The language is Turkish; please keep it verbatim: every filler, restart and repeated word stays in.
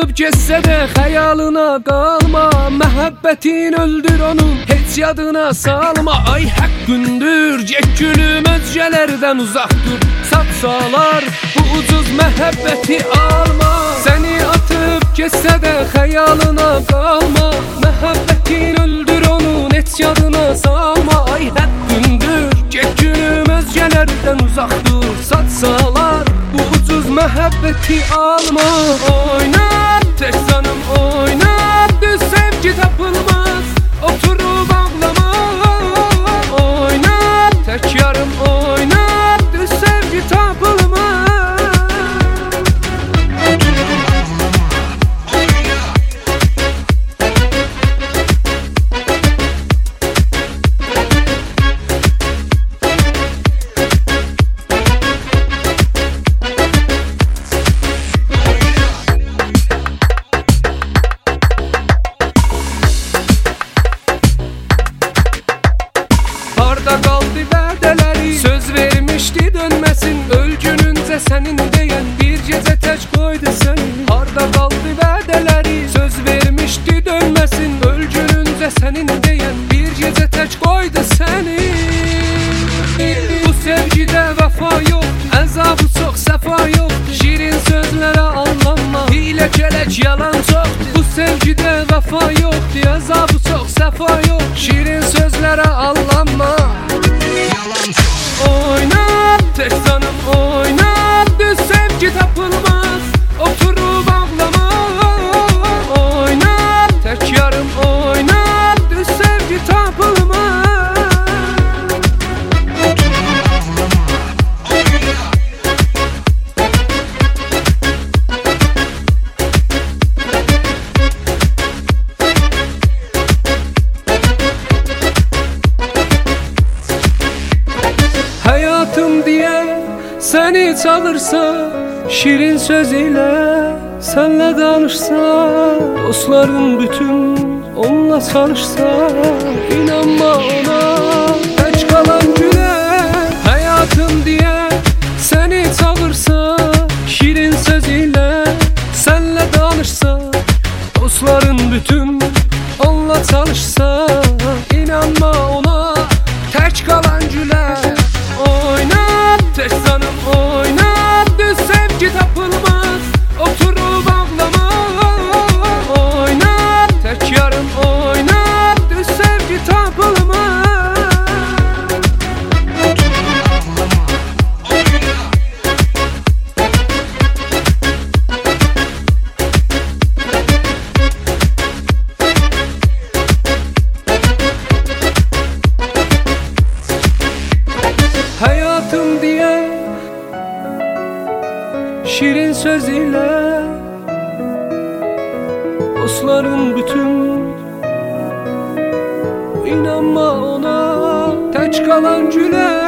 atıp geçse de hayalına kalma. Məhəbbətin öldür onun, heç yadına salma. Ay hak gündür, cek gülüm özgelerden uzak dur. Satsalar bu ucuz məhəbbəti alma. Seni atıp geçse de hayalına kalma. Məhəbbətin öldür onun, heç yadına salma. Ay hak gündür, cek gülüm özgelerden uzak dur. Satsalar bu ucuz məhəbbəti alma. Oynat tek sanım oynat, düz sevgi tapılmaz, oturup ağlama. Oynat tek yarım oynat, düz sevgi tapılmaz. Harda kaldı vədələri, söz vermişti dönmesin. Ölgününcə sənin deyən bir gecə tək qoydu səni. Harda kaldı vədələri, söz vermişti dönmesin. Ölgününcə sənin deyən bir gecə tək qoydu səni. Bu sevgidə vəfa yox, əzabı çox, səfa yox. Şirin sözlərə allanma, hilə kələk yalan çox. Bu sevgidə vəfa yox, əzabı çox, səfa yox. Şirin sözlərə allanma. Oynat tek sanım oynat, düz sevgi tapılmaz, oturup ağlama. Oynat tek yarım oynat, düz sevgi tapılmaz. Hayatım diye seni çağırsa, şirin söz ile senle danışsa, dostların bütün onunla çalışsa, inanma ona geç kalan güne. Hayatım diye seni çağırsa, şirin söz ile senle danışsa, dostların bütün onunla çalışsa, inanma ona tek kalan güle. Oynat tek sanım oynat, düz sevgi tapılmaz, oturup ağlama. Oynat tek yarım oynat, düz sevgi tapılmaz. Hayatım diye şirin söz ile dostların bütün, inanma ona tek kalan güle.